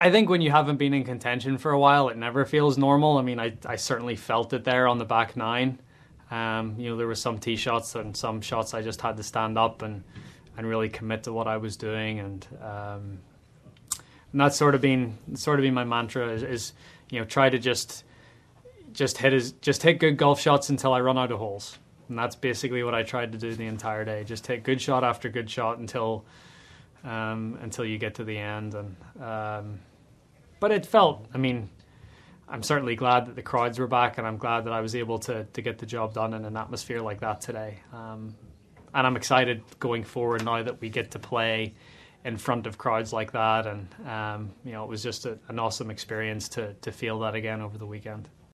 I think when you haven't been in contention for a while, it never feels normal. I mean, I certainly felt it there on the back nine. There were some tee shots and some shots I just had to stand up and really commit to what I was doing, and that's sort of been my mantra is try to just hit good golf shots until I run out of holes, and that's basically what I tried to do the entire day. Just hit good shot after good shot until you get to the end, and but it felt. I mean, I'm certainly glad that the crowds were back, and I'm glad that I was able to get the job done in an atmosphere like that today. And I'm excited going forward now that we get to play in front of crowds like that, and it was just an awesome experience to feel that again over the weekend.